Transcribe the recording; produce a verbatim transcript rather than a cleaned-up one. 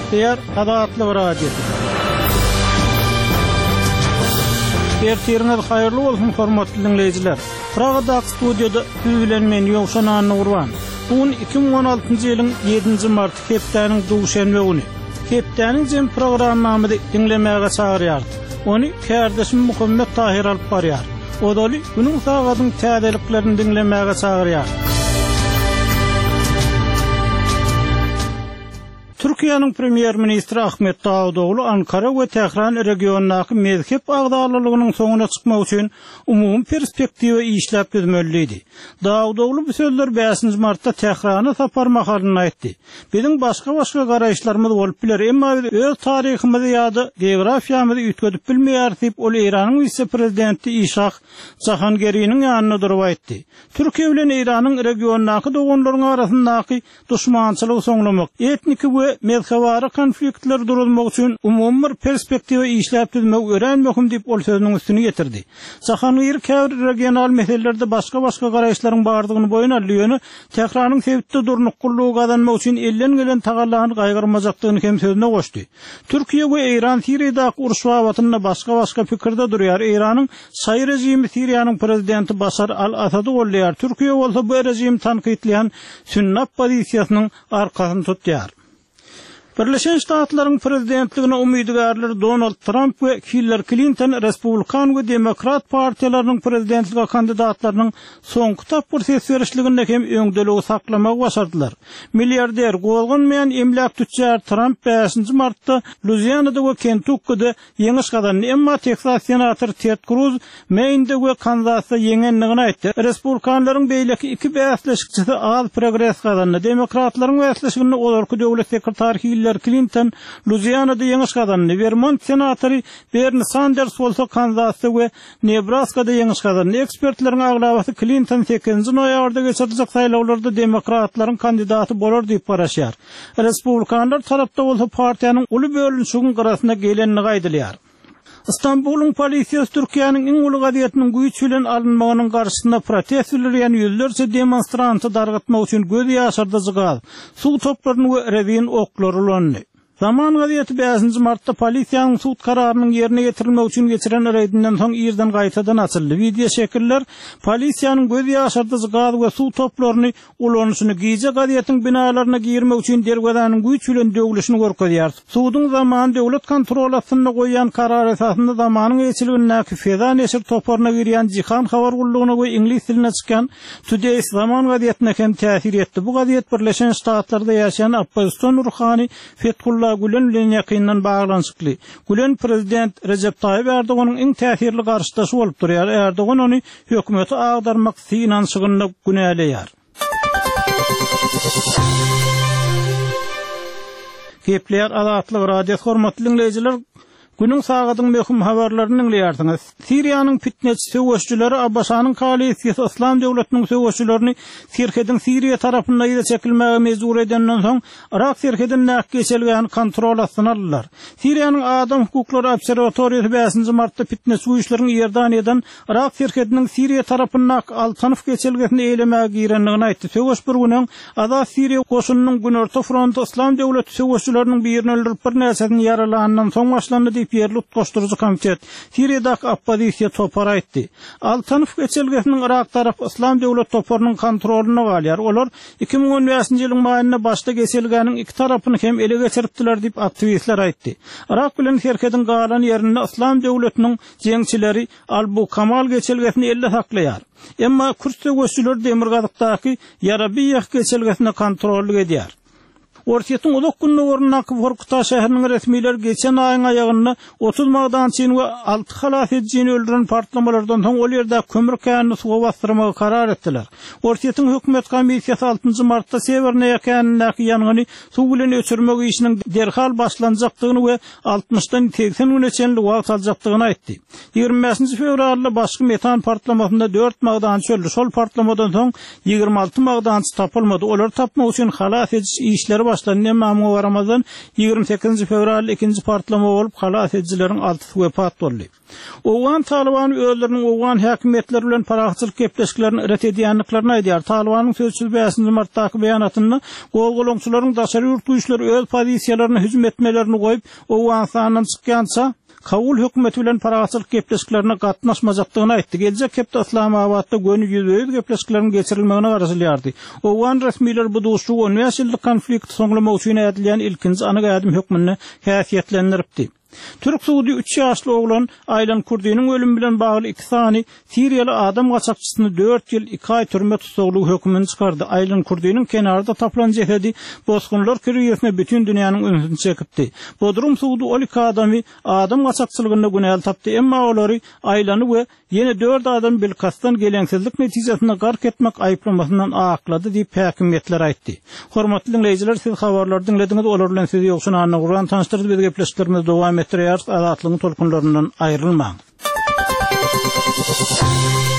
Kepler Adatlı Radio. Ertiriniz hayırlı olsun hormatly dinleyijiler. Pragada studiyada bilen men Ýowşan Nurwan. Bugün iki bin on altyncy ýylyň ýedinji mart hepdeniň duşanbe güni. Hepdeniň jem programmamy dinlemäge çagyrýar. Onu kardeşim Muhammed Tahir alyp barýar. Odaly günüň sagatyň täzeliklerini dinlemäge çagyrýar. Türkiýanyň premier ministri Ahmet Davudoglu Ankara we Tehran regionundaky mezhep agdarlygynyň soňuna çykmak üçin umumy perspektiwa işläp düzmeliydi. Davudoglu bu sözler beşinji martda Tehrana saparmakalyny aýtdy. Biziň başga-başga garaýşlarymyz bolup biler, emma biz öz taryhymyzy ýa-da geografiýamyzy üýtgedip bilmeýär diýip ol Iranyň vice-prezidenti Işak Jahangeriň ýanyna durup aýtdy. Türkiýe bilen Iranyň regionundaky doganlaryň arasyndaky duşmançylygy soňlamak, etnik we mezhewary konfliktler durulmak üçin umumy perspektiwa işläp düzmek öğrenmekim diýip ol sözüniň üstüne getirdi. Jahangir käbir regional meselelerde başga-başga garaýşlaryň bardygyny boýun alýany, Tehranyň sebitde durnuk gullugy kazanmak üçin elden gelen tagallany gaýgyrmajakdygyny hem sözüne goşdy. Türkiýe we Iran Siriýadaky uruş wagatynda başga-başga pikirde durýar. Iranyň Saý rejimi Siriýanyň prezidenti Başar al-Asady gollýar. Türkiýe bolsa bu rejimi tanqidleýän Sünnap pozisiýasynyň arkasyny tutýar. Birleşen Ştatlaryň prezidentligine umydygarlar Donald Trump we Hillary Clinton Respublikan we Demokrat partiýalarynyň prezidentligi kandidatlarynyň soňky tapyr ses berişliginde hem öňdeligi saklamak başardylar. Milliarder golgunmaýan emlak tütjär Trump beşinji martda Louisiana'da we Kentucky'da ýeňiş kazandy, emma Texas senator Ted Cruz Maine'de we Kansas'da ýeňenligini aýtdy. Respublikanlaryň beýleki iki bäsleşikçisi az progress kazandy. Demokratlaryň bäsleşigini olarky döwlet sekretary Hillary Clinton Louisiana'da ýeňiş kazandy. Vermont senatory Bernie Sanders bolsa Kansas'da we Nebraska'da ýeňiş kazandy. Ekspertleriň aglabaty Clinton sekizinji noýabrda geçirilýän saýlawlarda demokratlaryň kandidaty bolar diýip baraşýar. Respublikanlar tarapda bolsa partiýanyň uly bölünşiginiň garasyna gelenini gaýdylýar. İstanbul'un polisiýasy Türkiýanyň iň uly gaziýetiniň güýç bilen alynmagynyň garşysynda protestler ýan ýüzlerce demonstranty dargatmak üçin göz ýaşardy zygaz. Suw toplaryny we rewin oklary ulandy. Zaman gaziýeti beşinji martda polisiýanyň sud kararynyň ýerine getirilmek üçin geçiren reýdinden soň ýerden gaýtadan açyldy. Video şekiller polisiýanyň göz ýaşardy zygaz we suw toplaryny ulanyşyny giýje gaziýetiň binalaryna girmek üçin derwezanyň güýç bilen döwülüşini görkezýär. Suwdyň zaman döwlet kontrol astyna goýan karar esasynda zamanyň geçiligindäki feda neşir toparına girýän Jihan habar gullugyna we ingliz diline çykan Today zaman gaziýetine hem täsir etdi. Bu gaziýet Birleşen Ştatlarda ýaşaýan Abbaston Ruhani Fethullah Gülen bilen ýakyndan baglanşykly. Gülen prezident Recep Tayyip Erdoğanyň iň täsirli garşydaşy bolup durýar. Erdoğan ony hökümeti agdarmak synanşygyna günäleýär. Kepler Adatly Radio hormatly dinleyijiler, günüň sagatyň möhüm habarlaryny dinleýärsiňiz. Siriýanyň fitnetçi söwüşçüleri Abbasanyň koalisiýasy Islam döwletiniň söwüşçülerini Sirhedin Siriýa tarapyndan ýa çekilmäge mezur edenden soň Irak Sirhedin näk geçilgen kontrol astyna aldylar. Siriýanyň Adam hukuklary obserwatoriýasy beşinji martda fitnetçi söwüşçülerini Ýerdaniýadan Irak Sirhediniň Siriýa tarapyndan alçanyp geçilgesini eýlemäge girenligini aýtdy. Söwüş bir günüň Azad Siriýa goşunynyň Günorta fronty Islam döwleti söwüşçüleriniň birini öldürip bir näsesini yaralanan soň başlandy. Yerli Koşturucu Komitet Siriýadaky oppozisiýa topar aýtdy. Altanıf geçilgesiniň Irak tarap Islam döwlet toparynyň kontrolyna galýar. Olar iki bin on beşinji ýylyň maýyna başda geçilgeniň iki tarapyny hem ele geçiripdiler diýip aktivistler aýtdy. Irak bilen Sirhedin galan ýerinde Islam döwletiniň jeňçileri Albu Kamal geçilgesini elle saklaýar. Emma Kürt göçüler Demirgazykdaky Yarabiýah geçilgesini kontrol edýär. Ortiýetiň ulak gününe ornaky Workuta şäheriniň resmiler geçen aýyň aýagyny otuz magdançyny we alty halat edijini öldüren partlamalardan soň ol ýerde kömür känini suwa bastyrmagy karar etdiler. Ortiýetiň hökümet komissiýasy altyncı martda Severne ýakanyny ýanyny suw bilen öçürmek işiniň derhal başlanjakdygyny we altmışdan seksen güneçenli wagt aljakdygyny aýtdy. ýygrimi beşinji fevralda başky metan partlamasynda dört magdançy öldü. Şol partlamadan soň ýygrimi alty magdançy tapylmady. Olar tapmak üçin halat ediş işleri başlanýan nämä varamazdan ýygrimi sekizinji fevral ikinji partlama bolup halas edijileriň alty wepat boldy. Owgan Taliban öýleriniň owgan häkimetleri bilen paraxçylyk gepleşiklerini ret edýänliklaryny aýdýar. Talibanyň sözsüz beşinji martdaky beýanatynda gowgolongçylaryň daşary ýurtduýuşlary öz pozisiýalaryna hüjüm etmelerini goýup, Owganstanyň çykýança Kabul hökümeti bilen paraxçylyk gepleşiklerine gatnaşmajakdygyny aýtdy. Geljek hepde Islamabadda gönü ýüzüýüz gepleşikleriniň geçirilmegine garaşylýardy. Owgan resmiler bu duşu on beş ýyllyk konflikt soňlamak üçin edilýän ilkinji anyk ädim hökmüni häsiýetlendiripdi. Türk Suudi üç ýaşly oglan Aylan Kurdiýnyň ölüm bilen bagly iki sany Siriýaly adam gaçakçysyny dört ýyl iki aý türme tutulýy hökmüni çykardy. Aylan Kurdiýnyň kenarda taplan jehedi bosgunlar kirýesine bütün dünýäniň öňüne çekipdi. Bodrum Suudi ol iki adamy adam gaçakçylygyna günäl tapdy, emma olary Aylany we ýene dört adam bilkastan geleňsizlik netijesinde gark etmek aýplamasyndan aklady diýip häkimetler aýtdy. Hormatly dinleýijiler, siz habarlary dinlediňiz, olar bilen sizi ýokşun anna guran tanıştyrdy, biz gepleşiklerimiz dowam etdirýär, azatlygyň tolkunlaryndan aýrylmaň.